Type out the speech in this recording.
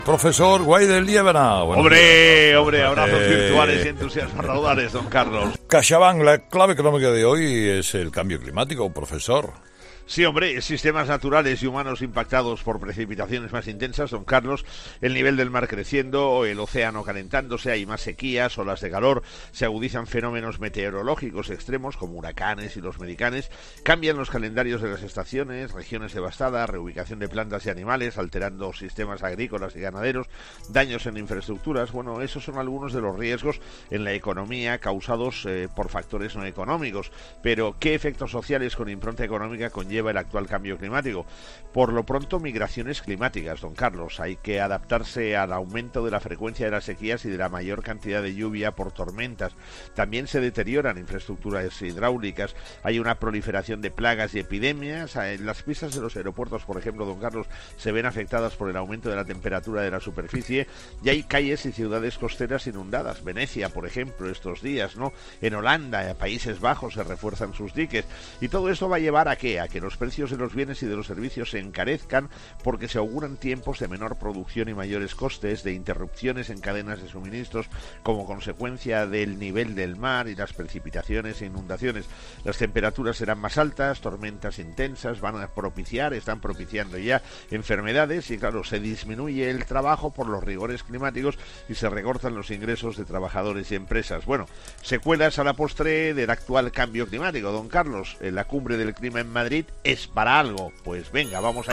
Profesor Guay del Liébana. Hombre, abrazos virtuales y entusiasmos raudales, don Carlos. CaixaBank, la clave económica de hoy es el cambio climático, profesor. Sí, hombre, sistemas naturales y humanos impactados por precipitaciones más intensas, don Carlos, el nivel del mar creciendo, el océano calentándose, hay más sequías, olas de calor, se agudizan fenómenos meteorológicos extremos como huracanes y los medicanes, cambian los calendarios de las estaciones, regiones devastadas, reubicación de plantas y animales, alterando sistemas agrícolas y ganaderos, daños en infraestructuras. Bueno, esos son algunos de los riesgos en la economía causados por factores no económicos. Pero, ¿qué efectos sociales con impronta económica conlleva el actual cambio climático? Por lo pronto, migraciones climáticas, don Carlos. Hay que adaptarse al aumento de la frecuencia de las sequías y de la mayor cantidad de lluvia por tormentas. También se deterioran infraestructuras hidráulicas, hay una proliferación de plagas y epidemias. Las pistas de los aeropuertos, por ejemplo, don Carlos, se ven afectadas por el aumento de la temperatura de la superficie, y hay calles y ciudades costeras inundadas. Venecia, por ejemplo, estos días, ¿no? En Holanda, Países Bajos, se refuerzan sus diques. Y todo esto va a llevar ¿a qué? A que los precios de los bienes y de los servicios se encarezcan, porque se auguran tiempos de menor producción y mayores costes, de interrupciones en cadenas de suministros como consecuencia del nivel del mar y las precipitaciones e inundaciones. Las temperaturas serán más altas, tormentas intensas están propiciando ya enfermedades, y claro, se disminuye el trabajo por los rigores climáticos y se recortan los ingresos de trabajadores y empresas. Bueno, secuelas a la postre del actual cambio climático, don Carlos. La cumbre del clima en Madrid es para algo. Pues venga, vamos a